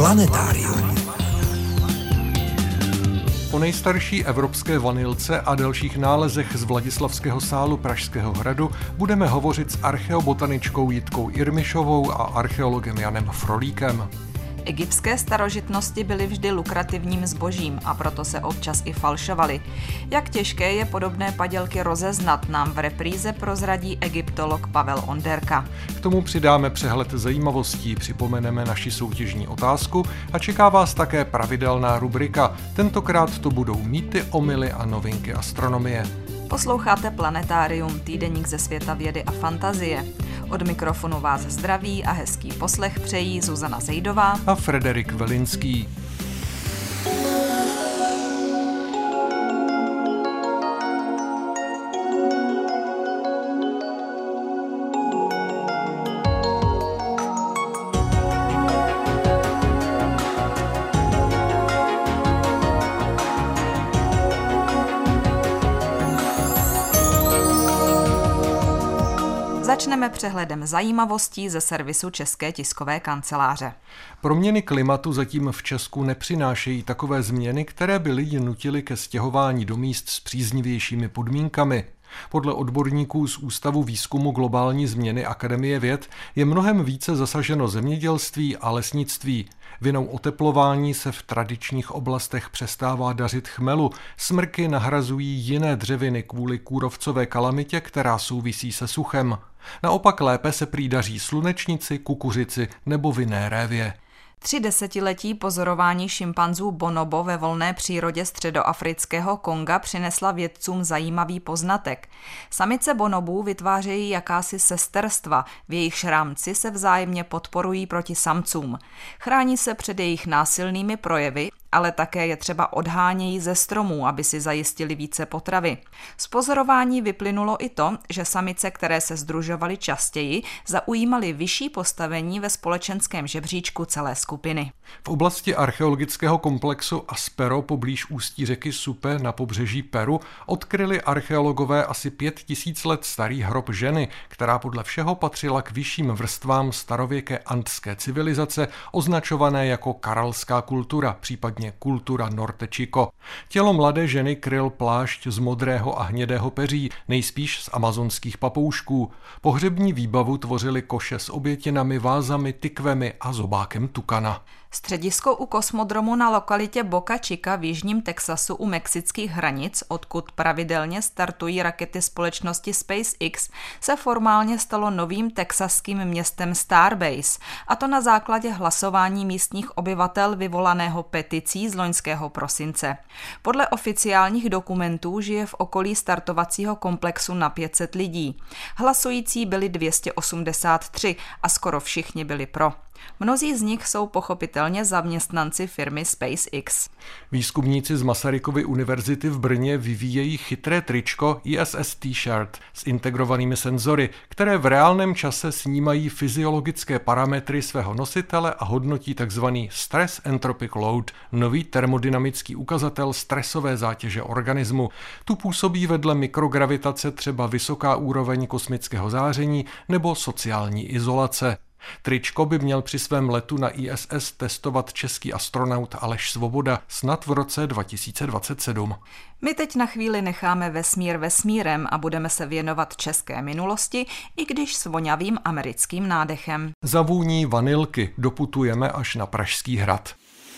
Planetárium. O nejstarší evropské vanilce a dalších nálezech z Vladislavského sálu Pražského hradu budeme hovořit s archeobotaničkou Jitkou Irmišovou a archeologem Janem Frolíkem. Egyptské starožitnosti byly vždy lukrativním zbožím a proto se občas i falšovaly. Jak těžké je podobné padělky rozeznat, nám v repríze prozradí egyptolog Pavel Onderka. K tomu přidáme přehled zajímavostí, připomeneme naši soutěžní otázku a čeká vás také pravidelná rubrika. Tentokrát to budou mýty, omyly a novinky astronomie. Posloucháte Planetárium, týdeník ze světa vědy a fantazie. Od mikrofonu vás zdraví a hezký poslech přejí Zuzana Zejdová a Frederik Velinský. Začneme přehledem zajímavostí ze servisu České tiskové kanceláře. Proměny klimatu zatím v Česku nepřinášejí takové změny, které by lidi nutily ke stěhování do míst s příznivějšími podmínkami. Podle odborníků z Ústavu výzkumu globální změny Akademie věd je mnohem více zasaženo zemědělství a lesnictví. Vinou oteplování se v tradičních oblastech přestává dařit chmelu, smrky nahrazují jiné dřeviny kvůli kůrovcové kalamitě, která souvisí se suchem. Naopak lépe se prý daří slunečnici, kukuřici nebo vinné révě. 3 desetiletí pozorování šimpanzů bonobo ve volné přírodě středoafrického Konga přinesla vědcům zajímavý poznatek. Samice bonobů vytvářejí jakási sesterstva, v jejichž rámci se vzájemně podporují proti samcům. Chrání se před jejich násilnými projevy, ale také je třeba odhánějí ze stromů, aby si zajistili více potravy. Z pozorování vyplynulo i to, že samice, které se sdružovaly častěji, zaujímaly vyšší postavení ve společenském žebříčku celé skupiny. V oblasti archeologického komplexu Aspero poblíž ústí řeky Supe na pobřeží Peru odkryli archeologové asi 5000 let starý hrob ženy, která podle všeho patřila k vyšším vrstvám starověké antské civilizace, označované jako karalská kultura, případně kultura Norte Chico. Tělo mladé ženy kryl plášť z modrého a hnědého peří, nejspíš z amazonských papoušků. Pohřební výbavu tvořily koše s obětinami, vázami, tykvemi a zobákem tukana. Středisko u kosmodromu na lokalitě Boca Chica v jižním Texasu u mexických hranic, odkud pravidelně startují rakety společnosti SpaceX, se formálně stalo novým texaským městem Starbase, a to na základě hlasování místních obyvatel vyvolaného peticí z loňského prosince. Podle oficiálních dokumentů žije v okolí startovacího komplexu na 500 lidí. Hlasující byli 283 a skoro všichni byli pro. Mnozí z nich jsou pochopitelně zaměstnanci firmy SpaceX. Výzkumníci z Masarykovy univerzity v Brně vyvíjejí chytré tričko ISS T-shirt s integrovanými senzory, které v reálném čase snímají fyziologické parametry svého nositele a hodnotí tzv. Stress Entropic Load, nový termodynamický ukazatel stresové zátěže organismu. Tu působí vedle mikrogravitace třeba vysoká úroveň kosmického záření nebo sociální izolace. Tričko by měl při svém letu na ISS testovat český astronaut Aleš Svoboda snad v roce 2027. My teď na chvíli necháme vesmír vesmírem a budeme se věnovat české minulosti, i když s voňavým americkým nádechem. Za vůní vanilky doputujeme až na Pražský hrad.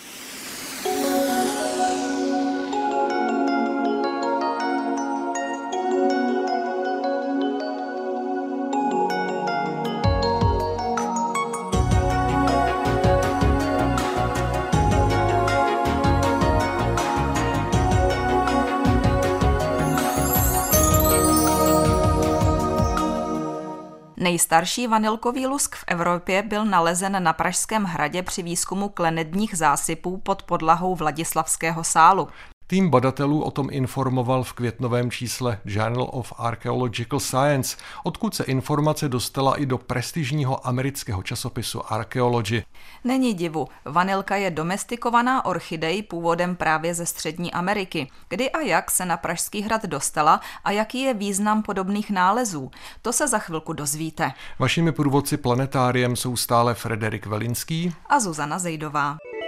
Nejstarší vanilkový lusk v Evropě byl nalezen na Pražském hradě při výzkumu klenedních zásypů pod podlahou Vladislavského sálu. Tým badatelů o tom informoval v květnovém čísle Journal of Archaeological Science, odkud se informace dostala i do prestižního amerického časopisu Archaeology. Není divu, vanilka je domestikovaná orchidej původem právě ze Střední Ameriky. Kdy a jak se na Pražský hrad dostala a jaký je význam podobných nálezů, to se za chvilku dozvíte. Vašimi průvodci planetáriem jsou stále Frederik Velinský a Zuzana Zejdová.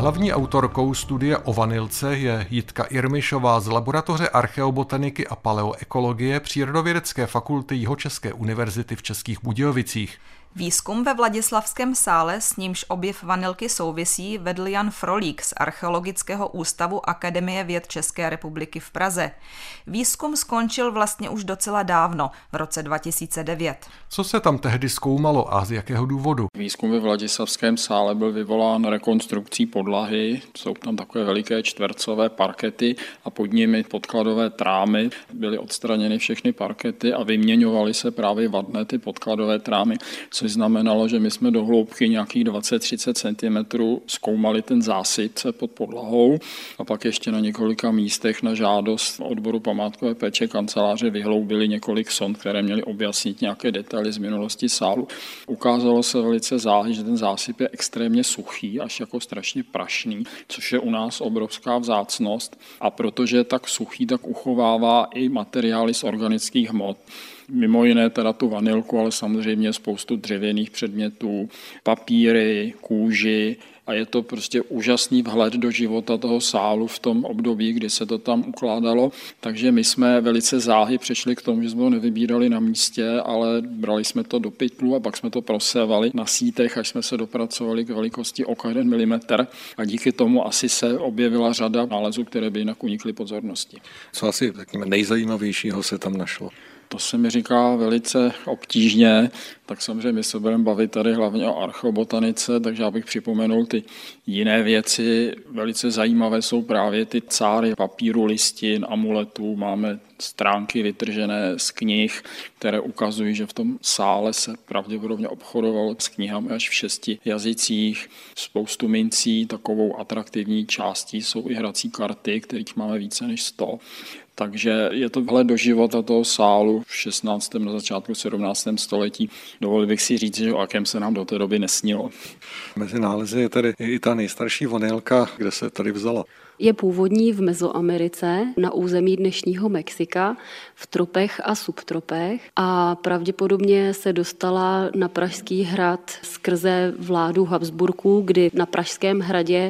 Hlavní autorkou studie o vanilce je Jitka Irmišová z Laboratoře archeobotaniky a paleoekologie Přírodovědecké fakulty Jihočeské univerzity v Českých Budějovicích. Výzkum ve Vladislavském sále, s nímž objev vanilky souvisí, vedl Jan Frolík z Archeologického ústavu Akademie věd České republiky v Praze. Výzkum skončil vlastně už docela dávno, v roce 2009. Co se tam tehdy zkoumalo a z jakého důvodu? Výzkum ve Vladislavském sále byl vyvolán rekonstrukcí podlahy. Jsou tam takové veliké čtvercové parkety a pod nimi podkladové trámy. Byly odstraněny všechny parkety a vyměňovaly se právě vadné ty podkladové trámy. Což znamenalo, že my jsme do hloubky nějakých 20-30 cm zkoumali ten zásyp pod podlahou a pak ještě na několika místech na žádost odboru památkové péče kanceláře vyhloubili několik sond, které měly objasnit nějaké detaily z minulosti sálu. Ukázalo se velice záhy, že ten zásyp je extrémně suchý, až jako strašně prašný, což je u nás obrovská vzácnost a protože je tak suchý, tak uchovává i materiály z organických hmot. Mimo jiné teda tu vanilku, ale samozřejmě spoustu dřevěných předmětů, papíry, kůži a je to prostě úžasný vhled do života toho sálu v tom období, kdy se to tam ukládalo. Takže my jsme velice záhy přešli k tomu, že jsme to nevybírali na místě, ale brali jsme to do pytlu a pak jsme to prosévali na sítech, až jsme se dopracovali k velikosti oka 1 mm a díky tomu asi se objevila řada nálezů, které by jinak unikly pozornosti. Co asi nejzajímavějšího se tam našlo? To se mi říká velice obtížně, tak samozřejmě my se budeme bavit tady hlavně o archeobotanice, takže já bych připomenul ty jiné věci. Velice zajímavé jsou právě ty cáry papíru, listin, amuletů. Máme stránky vytržené z knih, které ukazují, že v tom sále se pravděpodobně obchodovalo s knihami až v 6 jazycích. Spoustu mincí, takovou atraktivní částí jsou i hrací karty, kterých máme více než 100. Takže je to vhled do života toho sálu v 16. na začátku 17. století. Dovolil bych si říct, že o jakém se nám do té doby nesnilo. Mezi nálezy je tady i ta nejstarší vanilka, kde se tady vzala. Je původní v Mezoamerice, na území dnešního Mexika, v tropech a subtropech a pravděpodobně se dostala na Pražský hrad skrze vládu Habsburků, kdy na Pražském hradě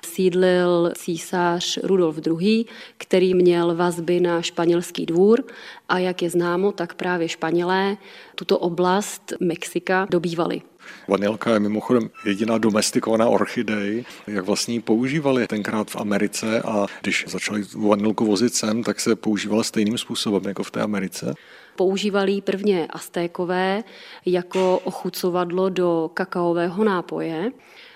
sídlil císař Rudolf II., který měl vazby na španělský dvůr a jak je známo, tak právě Španělé tuto oblast Mexika dobývali. Vanilka je mimochodem jediná domestikovaná orchidej. Jak vlastně ji používali tenkrát v Americe a když začali vanilku vozit sem, tak se používala stejným způsobem jako v té Americe? Používali ji prvně Aztékové jako ochucovadlo do kakaového nápoje.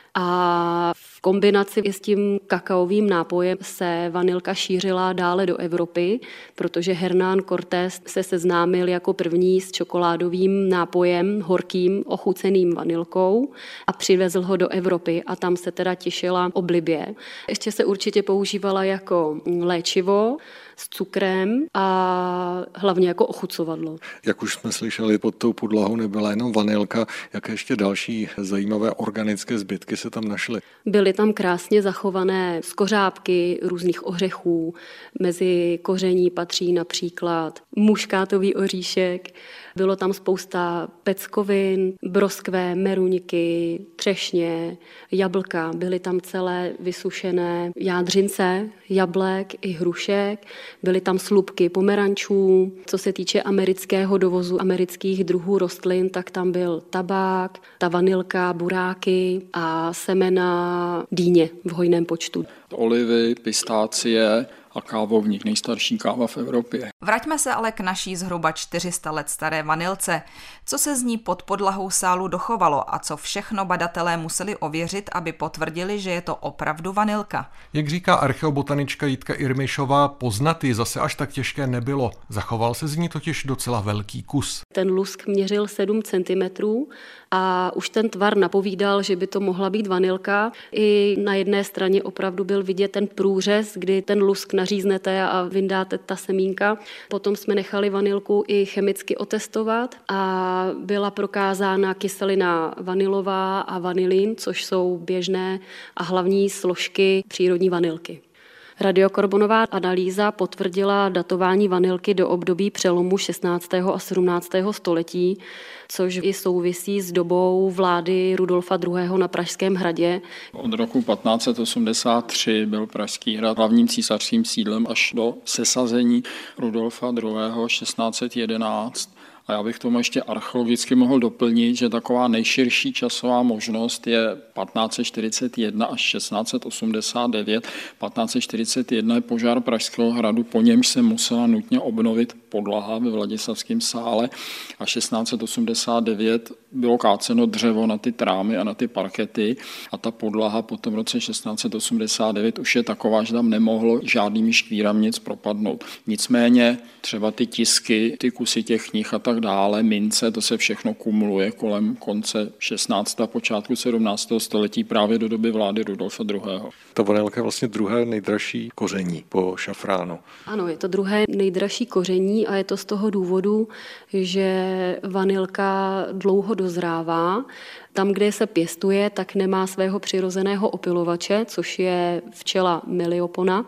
A v kombinaci s tím kakaovým nápojem se vanilka šířila dále do Evropy, protože Hernán Cortés se seznámil jako první s čokoládovým nápojem, horkým, ochuceným vanilkou a přivezl ho do Evropy a tam se teda těšila oblibě. Ještě se určitě používala jako léčivo, s cukrem a hlavně jako ochucovadlo. Jak už jsme slyšeli, pod tou podlahou nebyla jenom vanilka, jaké ještě další zajímavé organické zbytky se tam našly? Byly tam krásně zachované skořápky různých ořechů. Mezi koření patří například muškátový oříšek. Bylo tam spousta peckovin, broskve, meruňky, třešně, jablka. Byly tam celé vysušené jádřince, jablek i hrušek. Byly tam slupky pomerančů. Co se týče amerického dovozu amerických druhů rostlin, tak tam byl tabák, ta vanilka, buráky a semena dýně v hojném počtu. Olivy, pistácie a kávovník, nejstarší káva v Evropě. Vraťme se ale k naší zhruba 400 let staré vanilce. Co se z ní pod podlahou sálu dochovalo a co všechno badatelé museli ověřit, aby potvrdili, že je to opravdu vanilka? Jak říká archeobotanička Jitka Irmišová, poznat ji zase až tak těžké nebylo. Zachoval se z ní totiž docela velký kus. Ten lusk měřil 7 cm a už ten tvar napovídal, že by to mohla být vanilka. I na jedné straně opravdu byl vidět ten průřez, kdy ten lusk naříznete a vyndáte ta semínka. Potom jsme nechali vanilku i chemicky otestovat a byla prokázána kyselina vanilová a vanilin, což jsou běžné a hlavní složky přírodní vanilky. Radiokarbonová analýza potvrdila datování vanilky do období přelomu 16. a 17. století, což i souvisí s dobou vlády Rudolfa II. Na Pražském hradě. Od roku 1583 byl Pražský hrad hlavním císařským sídlem až do sesazení Rudolfa II. 1611. A já bych tomu ještě archeologicky mohl doplnit, že taková nejširší časová možnost je 1541 až 1689. 1541 je požár Pražského hradu, po němž se musela nutně obnovit podlaha ve Vladislavském sále a 1689 bylo káceno dřevo na ty trámy a na ty parkety a ta podlaha po tom roce 1689 už je taková, že tam nemohlo žádnými škvírami nic propadnout. Nicméně třeba ty tisky, ty kusy těch knih a tak dále, mince, to se všechno kumuluje kolem konce 16. a počátku 17. století právě do doby vlády Rudolfa II. Ta vanilka je vlastně druhé nejdražší koření po šafránu. Ano, je to druhé nejdražší koření a je to z toho důvodu, že vanilka dlouho dozrává. Tam, kde se pěstuje, tak nemá svého přirozeného opilovače, což je včela Meliopona,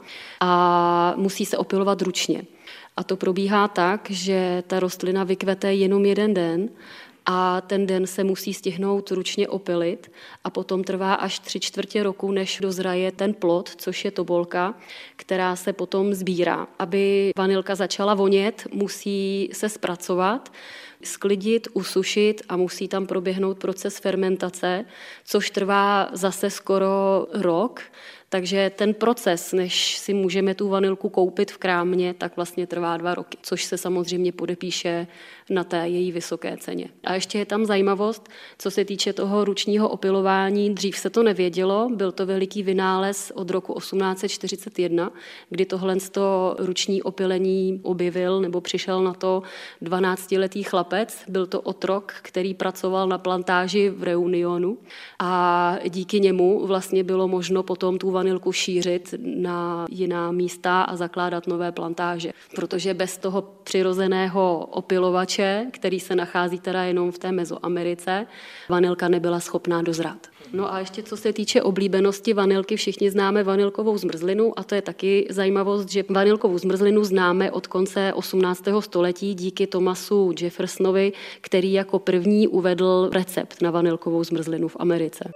a musí se opilovat ručně. A to probíhá tak, že ta rostlina vykvete jenom jeden den a ten den se musí stihnout ručně opilit a potom trvá až 3/4 roku, než dozraje ten plod, což je tobolka, která se potom sbírá. Aby vanilka začala vonět, musí se zpracovat, sklidit, usušit a musí tam proběhnout proces fermentace, což trvá zase skoro rok. Takže ten proces, než si můžeme tu vanilku koupit v krámě, tak vlastně trvá 2 roky, což se samozřejmě podepíše na té její vysoké ceně. A ještě je tam zajímavost, co se týče toho ručního opilování. Dřív se to nevědělo, byl to veliký vynález od roku 1841, kdy tohle ruční opilení objevil nebo přišel na to 12letý chlapec. Byl to otrok, který pracoval na plantáži v Reunionu a díky němu vlastně bylo možno potom tu vanilku šířit na jiná místa a zakládat nové plantáže. Protože bez toho přirozeného opilovače, který se nachází teda jenom v té Mezoamerice, vanilka nebyla schopná dozrát. No a ještě co se týče oblíbenosti vanilky, všichni známe vanilkovou zmrzlinu a to je taky zajímavost, že vanilkovou zmrzlinu známe od konce 18. století díky Thomasu Jeffersonovi, který jako první uvedl recept na vanilkovou zmrzlinu v Americe.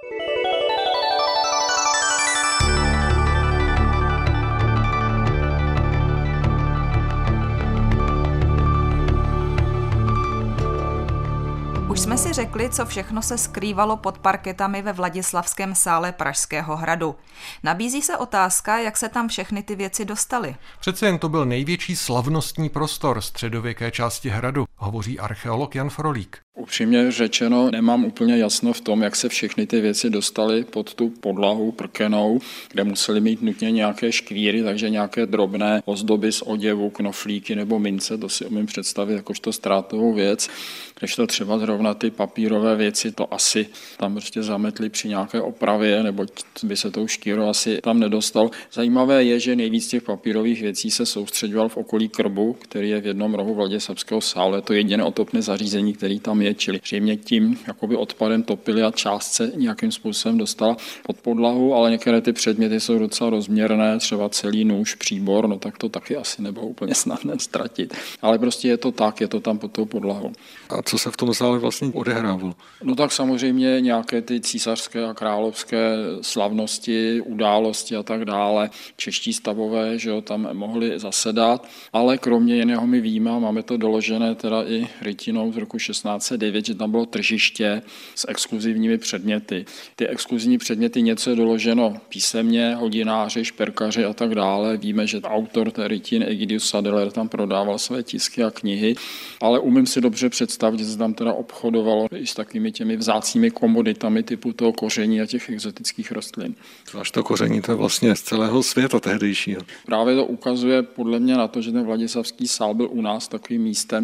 Už jsme si řekli, co všechno se skrývalo pod parketami ve Vladislavském sále Pražského hradu. Nabízí se otázka, jak se tam všechny ty věci dostaly. Přece jen to byl největší slavnostní prostor středověké části hradu, hovoří archeolog Jan Frolík. Upřímně řečeno, nemám úplně jasno v tom, jak se všechny ty věci dostaly pod tu podlahu prkenou, kde museli mít nutně nějaké škvíry, takže nějaké drobné ozdoby z oděvu, knoflíky nebo mince, to si umím představit jakožto ztrátovou věc. Když to třeba zrovna ty papírové věci, to asi tam prostě zametli při nějaké opravě, nebo by se tou škýrou asi tam nedostal. Zajímavé je, že nejvíc těch papírových věcí se soustředoval v okolí krbu, který je v jednom rohu Vladislavského sálu. Je to jediné otopné zařízení, který tam je, čili zřejmě tím jakoby odpadem topili a část se nějakým způsobem dostala pod podlahu, ale některé ty předměty jsou docela rozměrné, třeba celý nůž, příbor, no tak to taky asi nebylo úplně snadné ztratit. Ale prostě je to tak, je to tam pod tou podlahou. A co se v tom sále vlastně odehrávalo? No tak samozřejmě nějaké ty císařské a královské slavnosti, události a tak dále, čeští stavové, že jo, tam mohli zasedat, ale kromě jiného my víme, máme to doložené teda i rytinou z roku 1609, že tam bylo tržiště s exkluzivními předměty. Ty exkluzivní předměty, něco je doloženo písemně, hodináři, šperkaři a tak dále. Víme, že autor té rytiny Egidius Sadeler tam prodával své tisky a knihy, ale umím si dobře představit, že se tam teda obchodovalo i s takovými těmi vzácnými komoditami typu toho koření a těch exotických rostlin. Zvlášť to koření, to je vlastně z celého světa tehdejšího. Právě to ukazuje podle mě na to, že ten Vladislavský sál byl u nás takovým místem,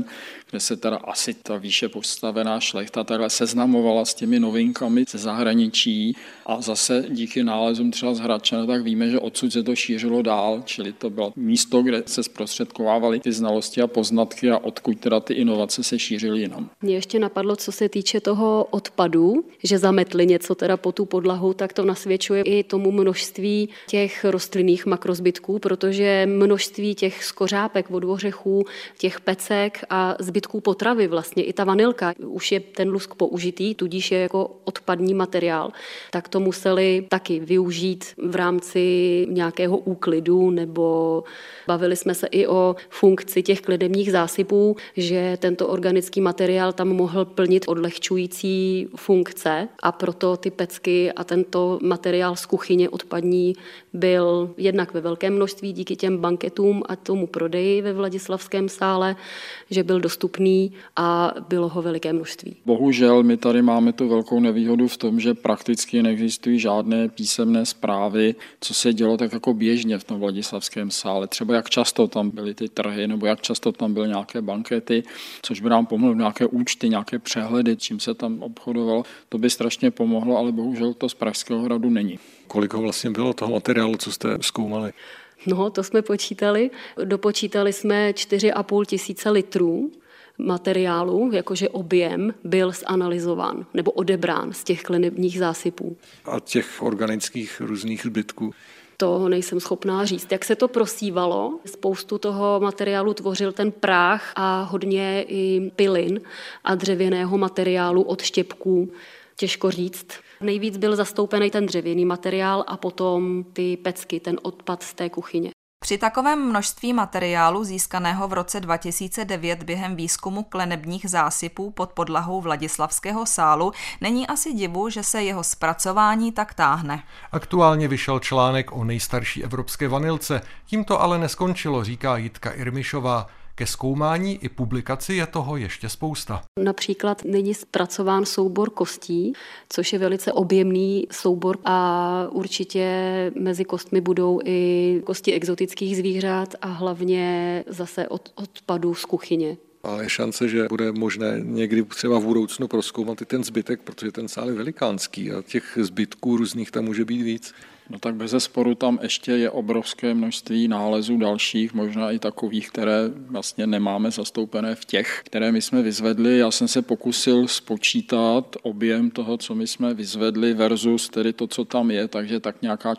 kde se teda asi ta výše postavená šlechta takhle seznamovala s těmi novinkami ze zahraničí a zase díky nálezům třeba z Hradčana, tak víme, že odsud se to šířilo dál, čili to bylo místo, kde se zprostředkovávaly ty znalosti a poznatky a odkud teda ty inovace se šířily jinam. Mě ještě napadlo, co se týče toho odpadu, že zametli něco teda po tu podlahu, tak to nasvědčuje i tomu množství těch rostlinných makrozbytků, protože množství těch skořápek od ořechů, těch pecek a zbytků potravy vlastně, i ta vanilka, už je ten lusk použitý, tudíž je jako odpadní materiál, tak to museli taky využít v rámci nějakého úklidu, nebo bavili jsme se i o funkci těch kladebních zásypů, že tento organický materiál tam mohl plnit odlehčující funkce a proto ty pecky a tento materiál z kuchyně odpadní byl jednak ve velkém množství díky těm banketům a tomu prodeji ve Vladislavském sále, že byl dostupný a bylo ho veliké množství. Bohužel my tady máme tu velkou nevýhodu v tom, že prakticky neexistují žádné písemné zprávy, co se dělo tak jako běžně v tom Vladislavském sále. Třeba jak často tam byly ty trhy, nebo jak často tam byly nějaké bankety, což by nám pomohlo, nějaké účty, nějaké přehledy, čím se tam obchodovalo. To by strašně pomohlo, ale bohužel to z Pražského hradu není. Kolik ho vlastně bylo toho materiálu, co jste zkoumali? No, to jsme počítali. Dopočítali jsme 4,5 tisíce litrů materiálu, jakože objem byl zanalyzován nebo odebrán z těch klenebních zásypů. A těch organických různých zbytků? To nejsem schopná říct. Jak se to prosívalo, spoustu toho materiálu tvořil ten prach a hodně i pilin a dřevěného materiálu od štěpků. Těžko říct. Nejvíc byl zastoupený ten dřevěný materiál a potom ty pecky, ten odpad z té kuchyně. Při takovém množství materiálu získaného v roce 2009 během výzkumu klenebních zásypů pod podlahou Vladislavského sálu není asi divu, že se jeho zpracování tak táhne. Aktuálně vyšel článek o nejstarší evropské vanilce. Tím to ale neskončilo, říká Jitka Irmišová. Ke zkoumání i publikaci je toho ještě spousta. Například není zpracován soubor kostí, což je velice objemný soubor a určitě mezi kostmi budou i kosti exotických zvířat a hlavně zase od odpadů z kuchyně. Ale je šance, že bude možné někdy třeba v budoucnu prozkoumat i ten zbytek, protože ten sál je velikánský a těch zbytků různých tam může být víc. No tak bezesporu tam ještě je obrovské množství nálezů dalších, možná i takových, které vlastně nemáme zastoupené v těch, které my jsme vyzvedli. Já jsem se pokusil spočítat objem toho, co my jsme vyzvedli versus tedy to, co tam je, takže tak nějaká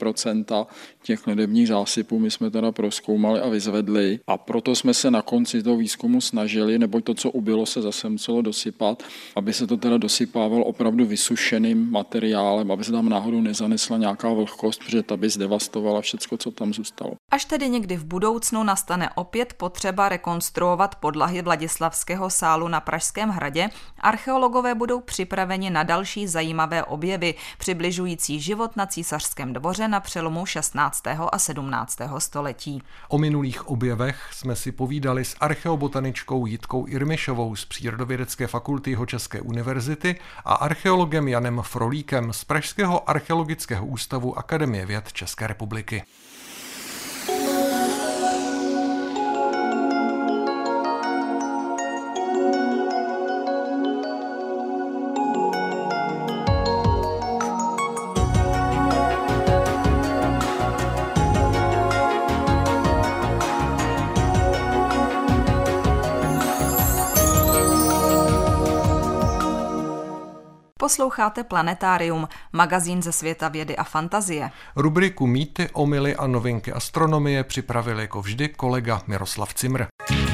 4% těch klenebních zásypů my jsme teda prozkoumali a vyzvedli a proto jsme se na konci toho výzkumu snažili, neboť to, co ubylo, se zase muselo dosypat, aby se to teda dosypávalo opravdu vysušeným materiálem, aby se tam náhodou nezanesla nějaká vlhkost, protože ta by zdevastovala všecko, co tam zůstalo. Až tedy někdy v budoucnu nastane opět potřeba rekonstruovat podlahy Vladislavského sálu na Pražském hradě, archeologové budou připraveni na další zajímavé objevy, přibližující život na císařském dvoře na přelomu 16. a 17. století. O minulých objevech jsme si povídali s archeobotaničkou Jitkou Irmišovou z Přírodovědecké fakulty Jihočeské univerzity a archeologem Janem Frolíkem z Pražského archeologického ústavu Akademie věd České republiky. Posloucháte Planetárium, magazín ze světa vědy a fantazie. Rubriku Mýty, omyly a novinky astronomie připravil jako vždy kolega Miroslav Cimr.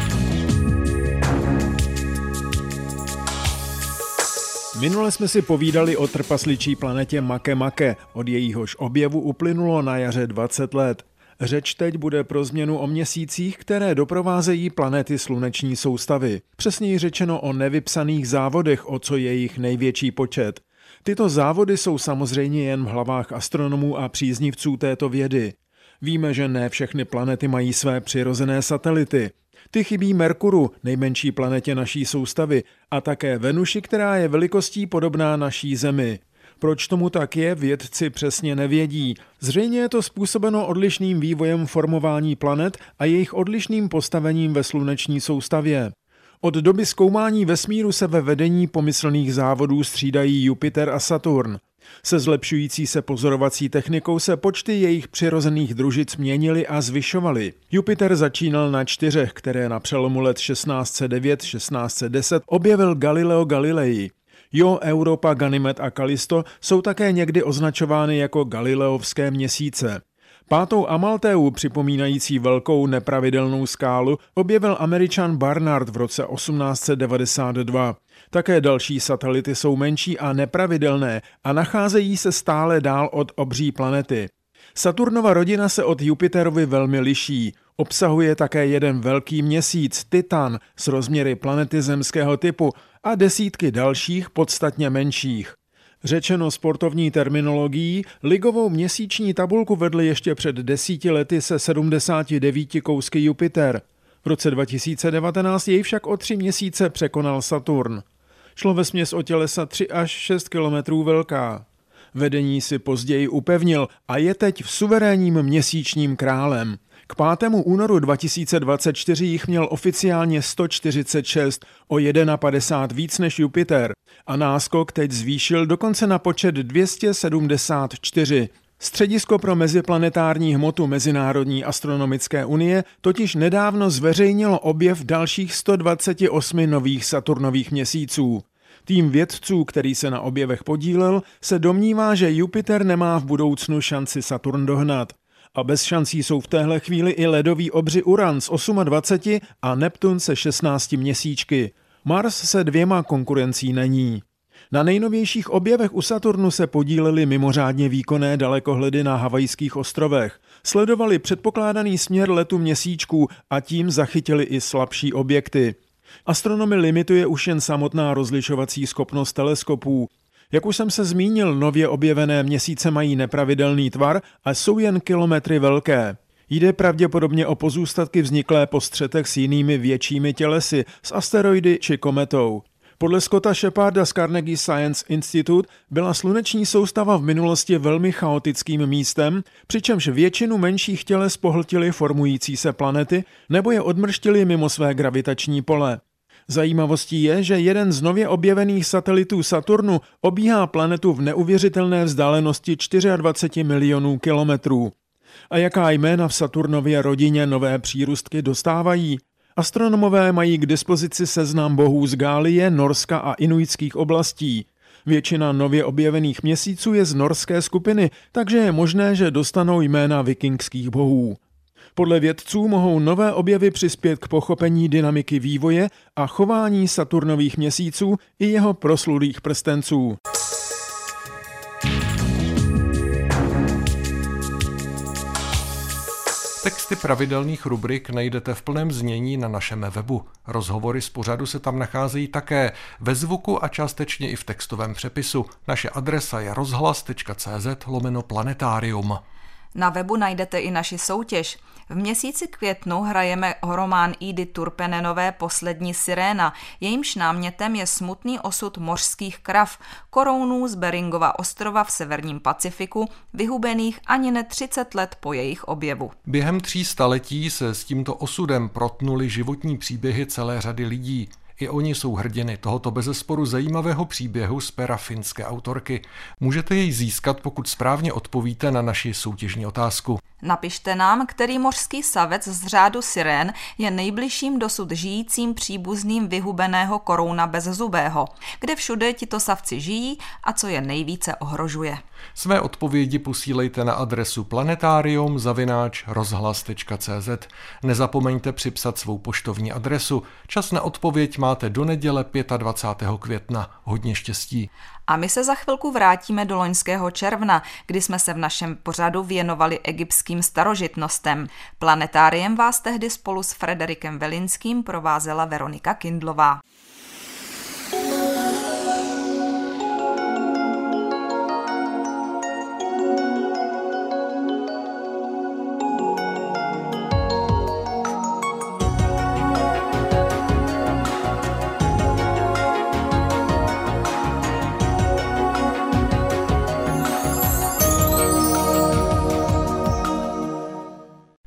Minule jsme si povídali o trpasličí planetě Makemake, od jejíhož objevu uplynulo na jaře 20 let. Řeč teď bude pro změnu o měsících, které doprovázejí planety sluneční soustavy. Přesněji řečeno o nevypsaných závodech, o co je jich největší počet. Tyto závody jsou samozřejmě jen v hlavách astronomů a příznivců této vědy. Víme, že ne všechny planety mají své přirozené satelity. Ty chybí Merkuru, nejmenší planetě naší soustavy, a také Venuši, která je velikostí podobná naší Zemi. Proč tomu tak je, vědci přesně nevědí. Zřejmě je to způsobeno odlišným vývojem formování planet a jejich odlišným postavením ve sluneční soustavě. Od doby zkoumání vesmíru se ve vedení pomyslných závodů střídají Jupiter a Saturn. Se zlepšující se pozorovací technikou se počty jejich přirozených družic měnily a zvyšovaly. Jupiter začínal na 4, které na přelomu let 1609-1610 objevil Galileo Galilei. Io, Europa, Ganymed a Kallisto jsou také někdy označovány jako Galileovské měsíce. 5. Amaltheu, připomínající velkou nepravidelnou skálu, objevil Američan Barnard v roce 1892. Také další satelity jsou menší a nepravidelné a nacházejí se stále dál od obří planety. Saturnova rodina se od Jupiterovy velmi liší. Obsahuje také jeden velký měsíc, Titan, s rozměry planety zemského typu a desítky dalších podstatně menších. Řečeno sportovní terminologií, ligovou měsíční tabulku vedl ještě před 10 lety se 79 kousky Jupiter. V roce 2019 jej však o 3 měsíce překonal Saturn. Šlo vesměs o tělesa 3 až 6 kilometrů velká. Vedení si později upevnil a je teď v suverénním měsíčním králem. K 5. únoru 2024 jich měl oficiálně 146, o 51 víc než Jupiter. A náskok teď zvýšil dokonce na počet 274. Středisko pro meziplanetární hmotu Mezinárodní astronomické unie totiž nedávno zveřejnilo objev dalších 128 nových Saturnových měsíců. Tým vědců, který se na objevech podílel, se domnívá, že Jupiter nemá v budoucnu šanci Saturn dohnat. A bez šancí jsou v téhle chvíli i ledový obři Uran s 28 a Neptun se 16 měsíčky. Mars se 2 konkurencí není. Na nejnovějších objevech u Saturnu se podílely mimořádně výkonné dalekohledy na Havajských ostrovech. Sledovali předpokládaný směr letu měsíčků a tím zachytili i slabší objekty. Astronomy limituje už jen samotná rozlišovací schopnost teleskopů. Jak už jsem se zmínil, nově objevené měsíce mají nepravidelný tvar a jsou jen kilometry velké. Jde pravděpodobně o pozůstatky vzniklé po střetech s jinými většími tělesy, s asteroidy či kometou. Podle Scotta Sheparda z Carnegie Science Institute byla sluneční soustava v minulosti velmi chaotickým místem, přičemž většinu menších těles pohltily formující se planety nebo je odmrštily mimo své gravitační pole. Zajímavostí je, že jeden z nově objevených satelitů Saturnu obíhá planetu v neuvěřitelné vzdálenosti 24 milionů kilometrů. A jaká jména v Saturnově rodině nové přírůstky dostávají? Astronomové mají k dispozici seznam bohů z Gálie, Norska a inuitských oblastí. Většina nově objevených měsíců je z norské skupiny, takže je možné, že dostanou jména vikingských bohů. Podle vědců mohou nové objevy přispět k pochopení dynamiky vývoje a chování Saturnových měsíců i jeho proslulých prstenců. Texty pravidelných rubrik najdete v plném znění na našem webu. Rozhovory z pořadu se tam nacházejí také ve zvuku a částečně i v textovém přepisu. Naše adresa je rozhlas.cz/planetarium. Na webu najdete i naši soutěž. V měsíci květnu hrajeme román Idy Turpenenové Poslední siréna. Jejímž námětem je smutný osud mořských krav, korounů z Beringova ostrova v severním Pacifiku, vyhubených ani ne 30 let po jejich objevu. Během 3 staletí se s tímto osudem protnuly životní příběhy celé řady lidí. I oni jsou hrdiny tohoto bezesporu zajímavého příběhu z pera finské autorky. Můžete jej získat, pokud správně odpovíte na naši soutěžní otázku. Napište nám, který mořský savec z řádu sirén je nejbližším dosud žijícím příbuzným vyhubeného korouna bezzubého, kde všude tito savci žijí a co je nejvíce ohrožuje. Své odpovědi posílejte na adresu planetarium@rozhlas.cz. Nezapomeňte připsat svou poštovní adresu. Čas na odpověď máte do neděle 25. května. Hodně štěstí. A my se za chvilku vrátíme do loňského června, kdy jsme se v našem pořadu věnovali egyptským starožitnostem. Planetáriem vás tehdy spolu s Frederikem Velinským provázela Veronika Kindlová.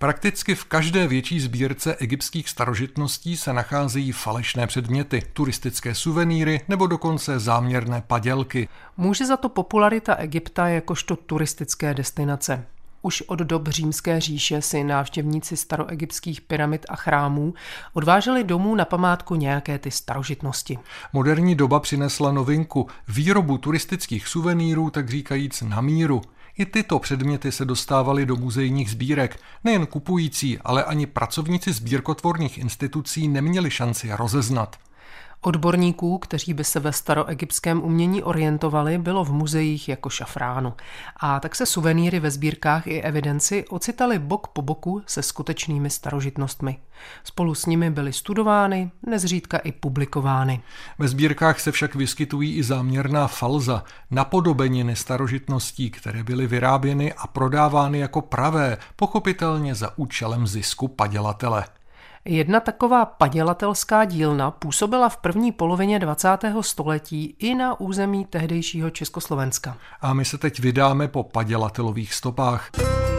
Prakticky v každé větší sbírce egyptských starožitností se nacházejí falešné předměty, turistické suvenýry nebo dokonce záměrné padělky. Může za to popularita Egypta jakožto turistické destinace. Už od dob Římské říše si návštěvníci staroegyptských pyramid a chrámů odváželi domů na památku nějaké ty starožitnosti. Moderní doba přinesla novinku, výrobu turistických suvenýrů, tak říkajíc na míru. I tyto předměty se dostávaly do muzejních sbírek. Nejen kupující, ale ani pracovníci sbírkotvorných institucí neměli šanci je rozeznat. Odborníků, kteří by se ve staroegyptském umění orientovali, bylo v muzeích jako šafránu. A tak se suvenýry ve sbírkách i evidenci ocitaly bok po boku se skutečnými starožitnostmi. Spolu s nimi byly studovány, nezřídka i publikovány. Ve sbírkách se však vyskytují i záměrná falza, napodobeniny starožitností, které byly vyráběny a prodávány jako pravé, pochopitelně za účelem zisku padělatele. Jedna taková padělatelská dílna působila v první polovině 20. století i na území tehdejšího Československa. A my se teď vydáme po padělatelových stopách.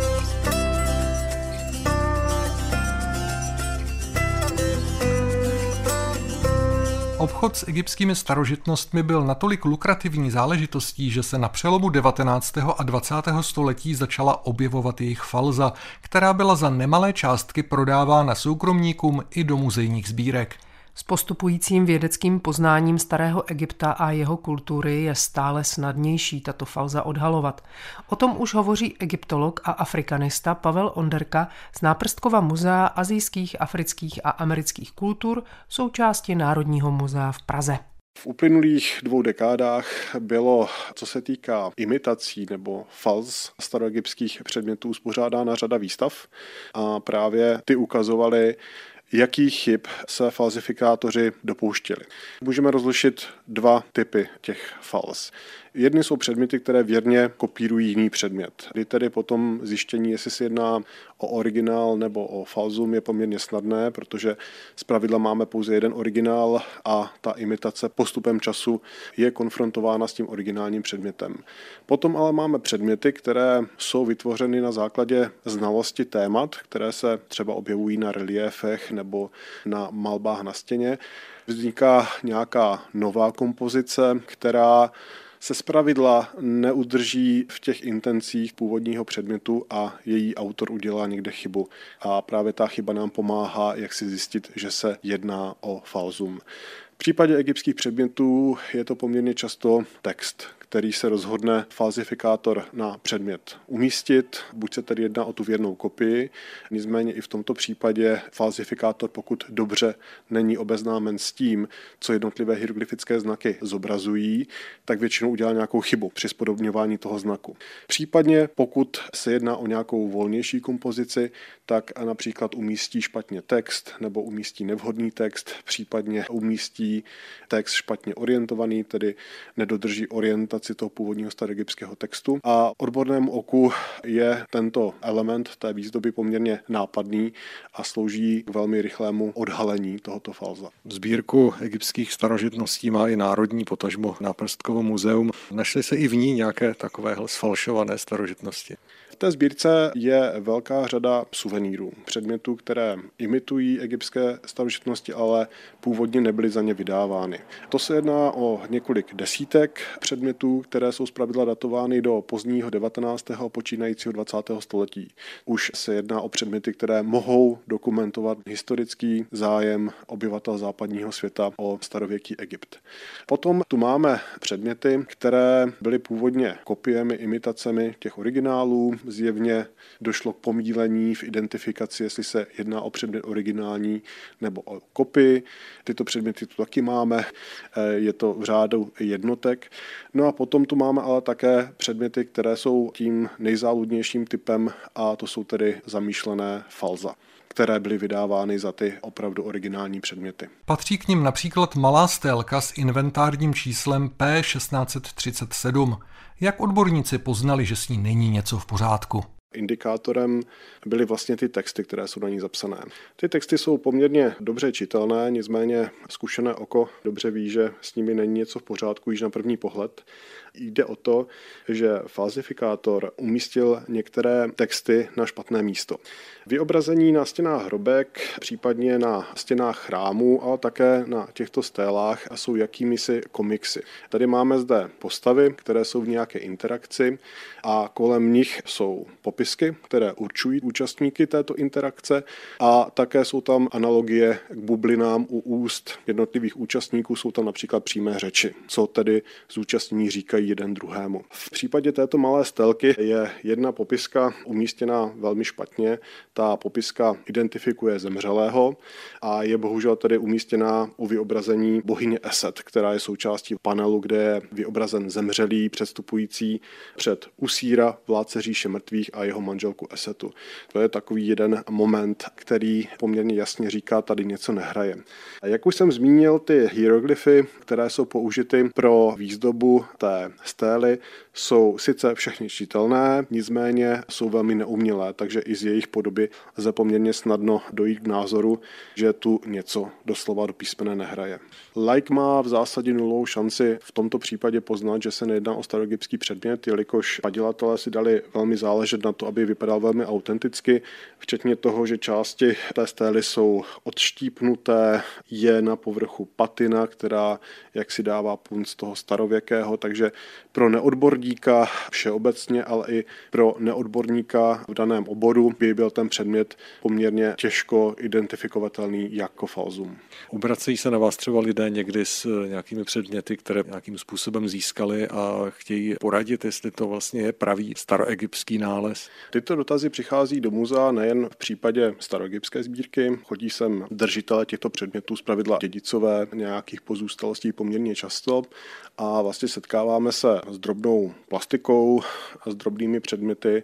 Obchod s egyptskými starožitnostmi byl natolik lukrativní záležitostí, že se na přelomu 19. a 20. století začala objevovat jejich falza, která byla za nemalé částky prodávána soukromníkům i do muzejních sbírek. S postupujícím vědeckým poznáním starého Egypta a jeho kultury je stále snadnější tato falza odhalovat. O tom už hovoří egyptolog a afrikanista Pavel Onderka z Náprstkova muzea asijských, afrických a amerických kultur, součásti Národního muzea v Praze. V uplynulých 2 dekádách bylo, co se týká imitací nebo falz staroegyptských předmětů, uspořádána řada výstav a právě ty ukazovaly, jakých chyb se falzifikátoři dopouštěli. Můžeme rozlišit 2 typy těch falz. Jedny jsou předměty, které věrně kopírují jiný předmět, kdy tedy potom zjištění, jestli se jedná o originál nebo o falzum, je poměrně snadné, protože zpravidla máme pouze jeden originál a ta imitace postupem času je konfrontována s tím originálním předmětem. Potom ale máme předměty, které jsou vytvořeny na základě znalosti témat, které se třeba objevují na reliéfech nebo na malbách na stěně. Vzniká nějaká nová kompozice, která se zpravidla neudrží v těch intencích původního předmětu a její autor udělá někde chybu. A právě ta chyba nám pomáhá, jak si zjistit, že se jedná o falzum. V případě egyptských předmětů je to poměrně často text, který se rozhodne falzifikátor na předmět umístit, buď se tedy jedná o tu věrnou kopii, nicméně i v tomto případě falzifikátor, pokud dobře není obeznámen s tím, co jednotlivé hieroglyfické znaky zobrazují, tak většinou udělá nějakou chybu při spodobňování toho znaku. Případně, pokud se jedná o nějakou volnější kompozici, tak například umístí špatně text nebo umístí nevhodný text, případně umístí text špatně orientovaný, tedy nedodrží orientaci toho původního staroegyptského textu. A odbornému oku je tento element té výzdoby poměrně nápadný a slouží k velmi rychlému odhalení tohoto falza. Sbírku egyptských starožitností má i Národní, potažmo Náprstkovo muzeum. Našly se i v ní nějaké takovéhle sfalšované starožitnosti? V té sbírce je velká řada suvenýrů, předmětů, které imitují egyptské starožitnosti, ale původně nebyly za ně vydávány. To se jedná o několik desítek předmětů, které jsou zpravidla datovány do pozdního 19. počínajícího 20. století. Už se jedná o předměty, které mohou dokumentovat historický zájem obyvatel západního světa o starověký Egypt. Potom tu máme předměty, které byly původně kopiemi, imitacemi těch originálů. Zjevně došlo k pomílení v identifikaci, jestli se jedná o předmět originální nebo o kopii. Tyto předměty tu taky máme, je to v řádu jednotek. No a potom tu máme ale také předměty, které jsou tím nejzáludnějším typem a to jsou tedy zamýšlené falza, které byly vydávány za ty opravdu originální předměty. Patří k nim například malá stélka s inventárním číslem P1637. Jak odborníci poznali, že s ní není něco v pořádku? Indikátorem byly vlastně ty texty, které jsou na ní zapsané. Ty texty jsou poměrně dobře čitelné, nicméně zkušené oko dobře ví, že s nimi není něco v pořádku již na první pohled. Jde o to, že falzifikátor umístil některé texty na špatné místo. Vyobrazení na stěnách hrobek, případně na stěnách chrámů, ale také na těchto stélách jsou jakýmisi komiksy. Tady máme zde postavy, které jsou v nějaké interakci a kolem nich jsou popisky, které určují účastníky této interakce a také jsou tam analogie k bublinám u úst jednotlivých účastníků, jsou tam například přímé řeči, co tedy zúčastnění říkají jeden druhému. V případě této malé stelky je jedna popiska umístěna velmi špatně. Ta popiska identifikuje zemřelého a je bohužel tedy umístěná u vyobrazení bohyně Eset, která je součástí panelu, kde je vyobrazen zemřelý předstupující před Usíra, vládce říše mrtvých, a jeho manželku Esetu. To je takový jeden moment, který poměrně jasně říká, tady něco nehraje. A jak už jsem zmínil, ty hieroglyfy, které jsou použity pro výzdobu té stély, jsou sice všechny čitelné, nicméně jsou velmi neumělé, takže i z jejich podoby lze poměrně snadno dojít k názoru, že tu něco doslova do písmene nehraje. Laik má v zásadě nulovou šanci v tomto případě poznat, že se nejedná o staroegyptský předmět, jelikož padělatelé si dali velmi záležet na to, aby vypadal velmi autenticky, včetně toho, že části té stély jsou odštípnuté, je na povrchu patina, která jaksi dává punc toho starověkého, takže pro neodborníka všeobecně, ale i pro neodborníka v daném oboru by byl ten předmět poměrně těžko identifikovatelný jako falzum. Obracejí se na vás třeba lidé někdy s nějakými předměty, které nějakým způsobem získali a chtějí poradit, jestli to vlastně je pravý staroegyptský nález? Tyto dotazy přichází do muzea nejen v případě staroegyptské sbírky, chodí sem držitelé těchto předmětů, zpravidla dědicové nějakých pozůstalostí poměrně často a vlastně setkáváme se s drobnou plastikou, s drobnými předměty,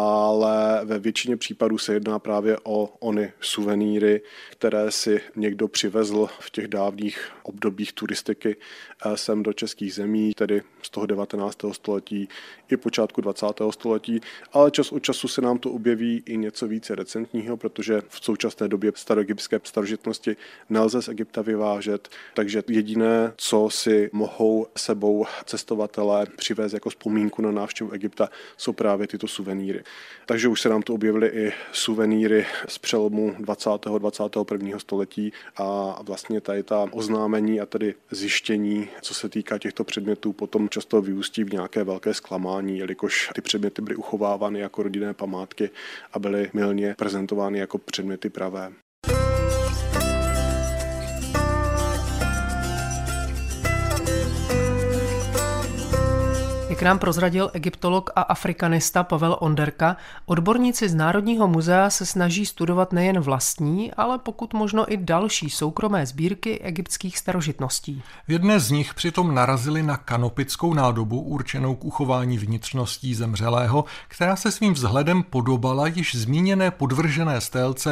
ale ve většině případů se jedná právě o ony suvenýry, které si někdo přivezl v těch dávných obdobích turistiky sem do českých zemí, tedy z toho 19. století i počátku 20. století, ale čas od času se nám to objeví i něco více recentního, protože v současné době staroegyptské starožitnosti nelze z Egypta vyvážet, takže jediné, co si mohou sebou cestovatelé přivést jako vzpomínku na návštěvu Egypta, jsou právě tyto suvenýry. Takže už se nám to objevily i suvenýry z přelomu 20. 21. století a vlastně tady ta oznámení a tedy zjištění, co se týká těchto předmětů, potom často vyústí v nějaké velké zklamání, jelikož ty předměty byly uchovávány jako rodinné památky a byly mylně prezentovány jako předměty pravé. Jak nám prozradil egyptolog a afrikanista Pavel Onderka, odborníci z Národního muzea se snaží studovat nejen vlastní, ale pokud možno i další soukromé sbírky egyptských starožitností. V jedné z nich přitom narazili na kanopickou nádobu určenou k uchování vnitřností zemřelého, která se svým vzhledem podobala již zmíněné podvržené stélce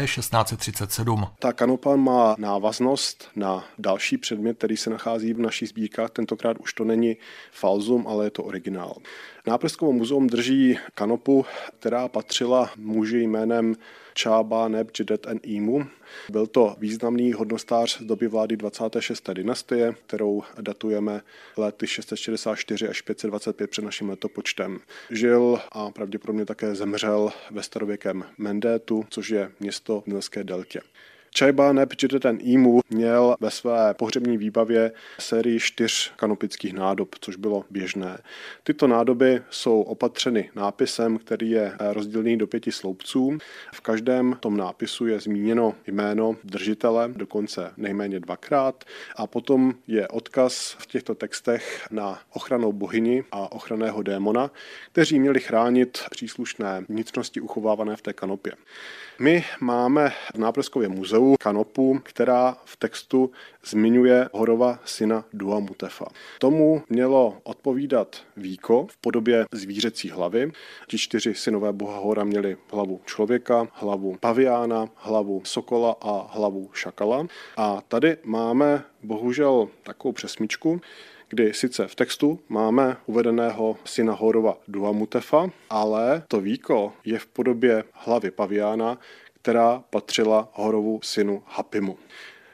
P1637. Ta kanopa má návaznost na další předmět, který se nachází v našich sbírkách. Tentokrát už to není falzum, ale je to originál. Náprskovo muzeum drží kanopu, která patřila muži jménem Čába Neb Džedet en Imu. Byl to významný hodnostář z doby vlády 26. dynastie, kterou datujeme lety 664 až 525 před naším letopočtem. Žil a pravděpodobně také zemřel ve starověkém Mendétu, což je město v Nilské deltě. Čajba Neb Džedet en Imu měl ve své pohřební výbavě sérii 4 kanopických nádob, což bylo běžné. Tyto nádoby jsou opatřeny nápisem, který je rozdělený do 5 sloupců. V každém tom nápisu je zmíněno jméno držitele, dokonce nejméně 2krát, a potom je odkaz v těchto textech na ochrannou bohyni a ochranného démona, kteří měli chránit příslušné vnitřnosti uchovávané v té kanopě. My máme v Náprskově muzeu kanopu, která v textu zmiňuje Horova syna Duamutefa. Tomu mělo odpovídat víko v podobě zvířecí hlavy. Ti 4 synové boha Hora měli hlavu člověka, hlavu paviána, hlavu sokola a hlavu šakala. A tady máme bohužel takovou přesmičku, kdy sice v textu máme uvedeného syna Horova Duamutefa, ale to víko je v podobě hlavy paviána, která patřila Horovu synu Hapimu.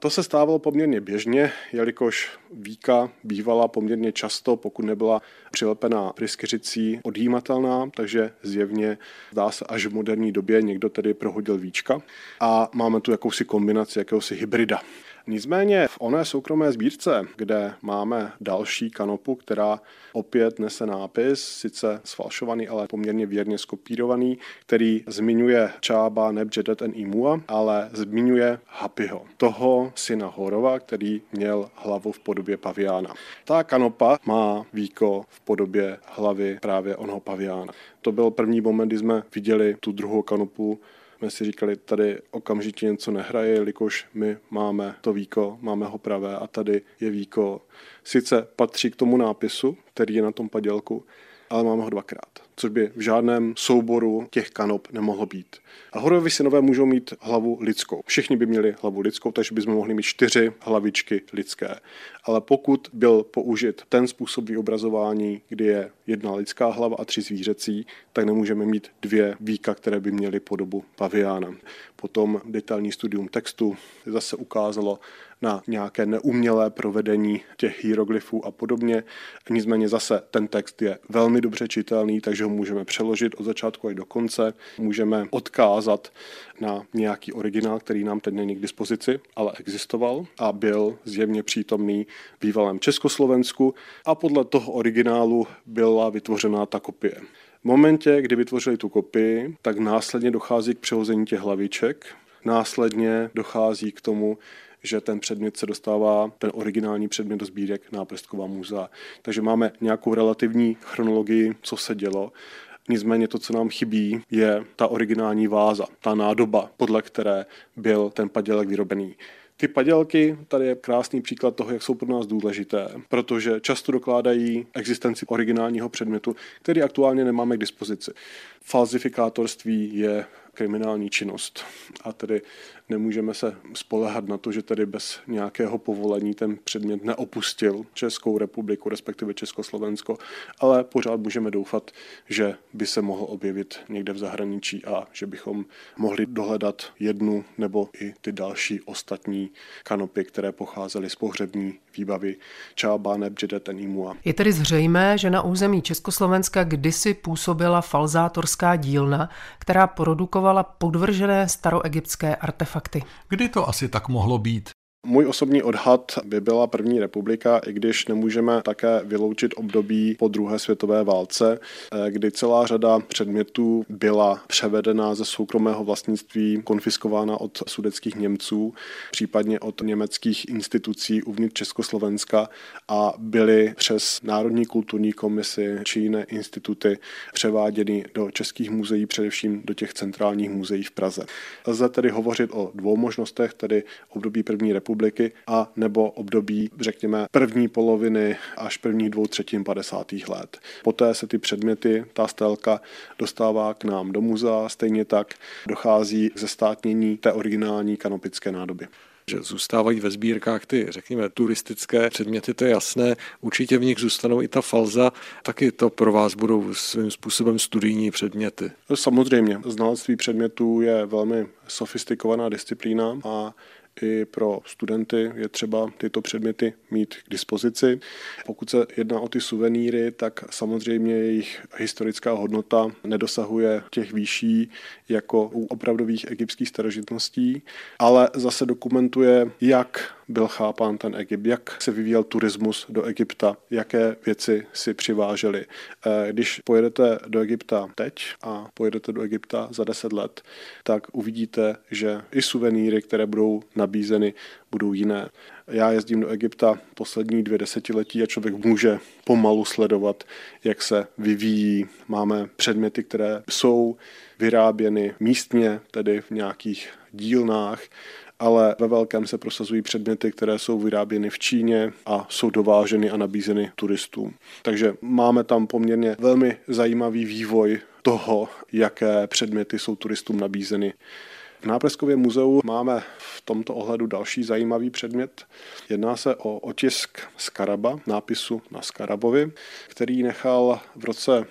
To se stávalo poměrně běžně, jelikož víka bývala poměrně často, pokud nebyla přilepená pryskyřicí, odjímatelná, takže zjevně zdá se až v moderní době někdo tedy prohodil víčka a máme tu jakousi kombinaci, jakéhosi hybrida. Nicméně v oné soukromé sbírce, kde máme další kanopu, která opět nese nápis, sice sfalšovaný, ale poměrně věrně skopírovaný, který zmiňuje Čába Nebjedet en Imua, ale zmiňuje Hapiho, toho syna Horova, který měl hlavu v podobě paviána. Ta kanopa má víko v podobě hlavy právě onoho paviána. To byl první moment, kdy jsme viděli tu druhou kanopu. My si říkali, tady okamžitě něco nehraje, jelikož my máme to víko, máme ho pravé a tady je víko. Sice patří k tomu nápisu, který je na tom padělku, ale máme ho dvakrát, což by v žádném souboru těch kanop nemohlo být. A Horovi synové můžou mít hlavu lidskou. Všichni by měli hlavu lidskou, takže bychom mohli mít 4 hlavičky lidské. Ale pokud byl použit ten způsob vyobrazování, kdy je 1 lidská hlava a 3 zvířecí, tak nemůžeme mít 2 víka, které by měly podobu paviána. Potom detailní studium textu zase ukázalo na nějaké neumělé provedení těch hieroglyfů a podobně. Nicméně zase ten text je velmi dobře čitelný, takže ho můžeme přeložit od začátku až do konce. Můžeme odkázat na nějaký originál, který nám teď není k dispozici, ale existoval a byl zjevně přítomný v bývalém Československu a podle toho originálu byla vytvořena ta kopie. V momentě, kdy vytvořili tu kopii, tak následně dochází k přehození těch hlaviček, následně dochází k tomu, že ten předmět se dostává, ten originální předmět do sbírek Náplstková muzea. Takže máme nějakou relativní chronologii, co se dělo. Nicméně to, co nám chybí, je ta originální váza, ta nádoba, podle které byl ten padělek vyrobený. Ty padělky, tady je krásný příklad toho, jak jsou pro nás důležité, protože často dokládají existenci originálního předmětu, který aktuálně nemáme k dispozici. Falzifikátorství je kriminální činnost a tedy nemůžeme se spoléhat na to, že tedy bez nějakého povolení ten předmět neopustil Českou republiku, respektive Československo, ale pořád můžeme doufat, že by se mohl objevit někde v zahraničí a že bychom mohli dohledat jednu nebo i ty další ostatní kanopy, které pocházely z pohřební výbavy Čába Nebjedet en Imua. Je tedy zřejmé, že na území Československa kdysi působila falzátorská dílna, která produkovala podvržené staroegyptské artefakty. Kdy to asi tak mohlo být? Můj osobní odhad by byla první republika, i když nemůžeme také vyloučit období po druhé světové válce, kdy celá řada předmětů byla převedena ze soukromého vlastnictví, konfiskována od sudetských Němců, případně od německých institucí uvnitř Československa a byly přes Národní kulturní komisi či jiné instituty převáděny do českých muzeí, především do těch centrálních muzeí v Praze. Lze tedy hovořit o 2 možnostech, tedy období první republiky a nebo období, řekněme, první poloviny až prvních 2/3 50. let. Poté se ty předměty, ta stélka dostává k nám do muzea, stejně tak dochází k zestátnění té originální kanopické nádoby. Že zůstávají ve sbírkách ty, řekněme, turistické předměty, to je jasné. Určitě v nich zůstanou i ta falza, taky to pro vás budou svým způsobem studijní předměty. Samozřejmě, znalectví předmětů je velmi sofistikovaná disciplína a i pro studenty je třeba tyto předměty mít k dispozici. Pokud se jedná o ty suvenýry, tak samozřejmě jejich historická hodnota nedosahuje těch výší jako u opravdových egyptských starožitností, ale zase dokumentuje, jak byl chápán ten Egypt, jak se vyvíjel turismus do Egypta, jaké věci si přiváželi. Když pojedete do Egypta teď a pojedete do Egypta za 10 let, tak uvidíte, že i suvenýry, které budou nabízeny, budou jiné. Já jezdím do Egypta poslední 2 desetiletí a člověk může pomalu sledovat, jak se vyvíjí. Máme předměty, které jsou vyráběny místně, tedy v nějakých dílnách, ale ve velkém se prosazují předměty, které jsou vyráběny v Číně a jsou dováženy a nabízeny turistům. Takže máme tam poměrně velmi zajímavý vývoj toho, jaké předměty jsou turistům nabízeny. V Náplskově muzeu máme v tomto ohledu další zajímavý předmět. Jedná se o otisk skaraba, nápisu na skarabovi, který nechal v roce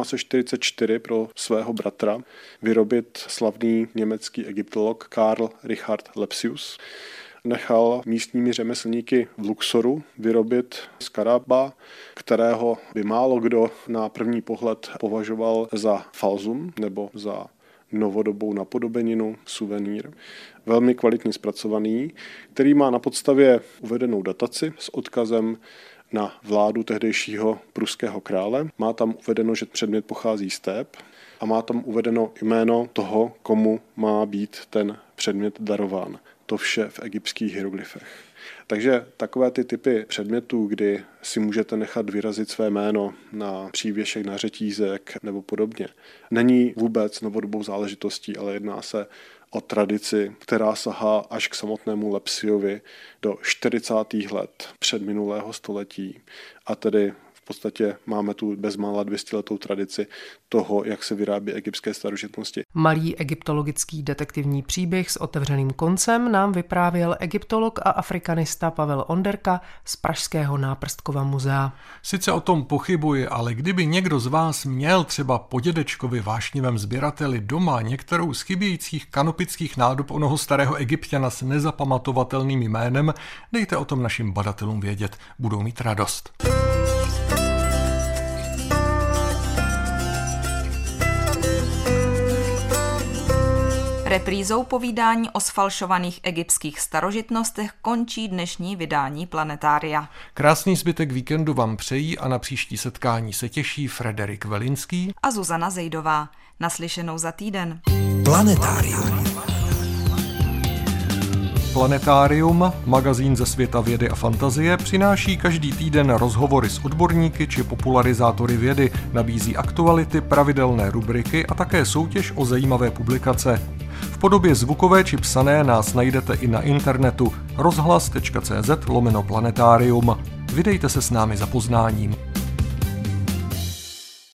1844 pro svého bratra vyrobit slavný německý egyptolog Karl Richard Lepsius. nechal místními řemeslníky v Luxoru vyrobit skaraba, kterého by málo kdo na první pohled považoval za falzum nebo za novodobou napodobeninu, suvenýr. Velmi kvalitně zpracovaný, který má na podstavě uvedenou dataci s odkazem na vládu tehdejšího pruského krále. Má tam uvedeno, že předmět pochází z Tép a má tam uvedeno jméno toho, komu má být ten předmět darován. To vše v egyptských hieroglyfech. Takže takové ty typy předmětů, kdy si můžete nechat vyrazit své jméno na přívěšek, na řetízek nebo podobně, není vůbec novodobou záležitostí, ale jedná se o tradici, která sahá až k samotnému Lepsiovi do 40. let předminulého století. A tedy v podstatě máme tu bezmála 200letou tradici toho, jak se vyrábí egyptské starožitnosti. Malý egyptologický detektivní příběh s otevřeným koncem nám vyprávěl egyptolog a afrikanista Pavel Onderka z Pražského Náprstkova muzea. Sice o tom pochybuji, ale kdyby někdo z vás měl třeba po dědečkovi vášnivém sběrateli doma některou z chybějících kanopických nádob onoho starého Egypťana s nezapamatovatelným jménem, dejte o tom našim badatelům vědět, budou mít radost. Reprízou povídání o sfalšovaných egyptských starožitnostech končí dnešní vydání Planetária. Krásný zbytek víkendu vám přejí a na příští setkání se těší Frederik Velinský a Zuzana Zejdová. Naslyšenou za týden. Planetárium. Planetárium, magazín ze světa vědy a fantazie, přináší každý týden rozhovory s odborníky či popularizátory vědy, nabízí aktuality, pravidelné rubriky a také soutěž o zajímavé publikace. V podobě zvukové či psané nás najdete i na internetu rozhlas.cz/planetarium. Vydejte se s námi za poznáním.